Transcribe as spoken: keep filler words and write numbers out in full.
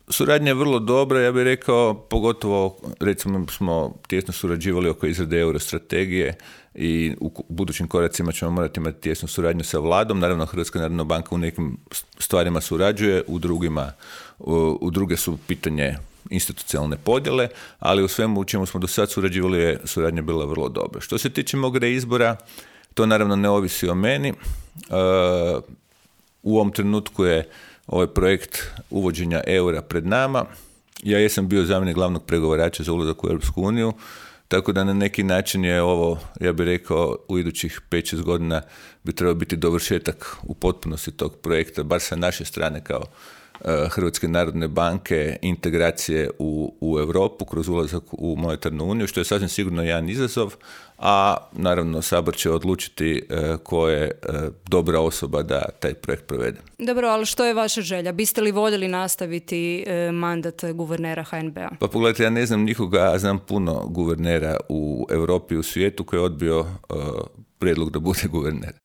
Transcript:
Suradnja je vrlo dobra, ja bih rekao, pogotovo recimo smo tijesno surađivali oko izrade eurostrategije i u budućim koracima ćemo morati imati tijesnu suradnju sa vladom. Naravno, Hrvatska narodna banka u nekim stvarima surađuje, u drugima, u, u druge su pitanje institucionalne podjele, ali u svemu u čemu smo do sad surađivali je suradnja bila vrlo dobra. Što se tiče mog reizbora, to naravno ne ovisi o meni. Uh, u ovom trenutku je ovaj projekt uvođenja eura pred nama. Ja jesam bio zamjenik glavnog pregovarača za ulazak u Europsku uniju, tako da na neki način je ovo, ja bih rekao, u idućih pet šest godina bi trebao biti dovršetak u potpunosti tog projekta, bar sa naše strane kao Hrvatske narodne banke, integracije u, u Europu kroz ulazak u monetarnu uniju, što je sasvim sigurno jedan izazov, a naravno Sabor će odlučiti e, ko je e, dobra osoba da taj projekt provede. Dobro, ali što je vaša želja? Biste li voljeli nastaviti e, mandat guvernera H N B-a? Pa pogledajte, ja ne znam nikoga, a znam puno guvernera u Europi i u svijetu koji je odbio e, prijedlog da bude guverner.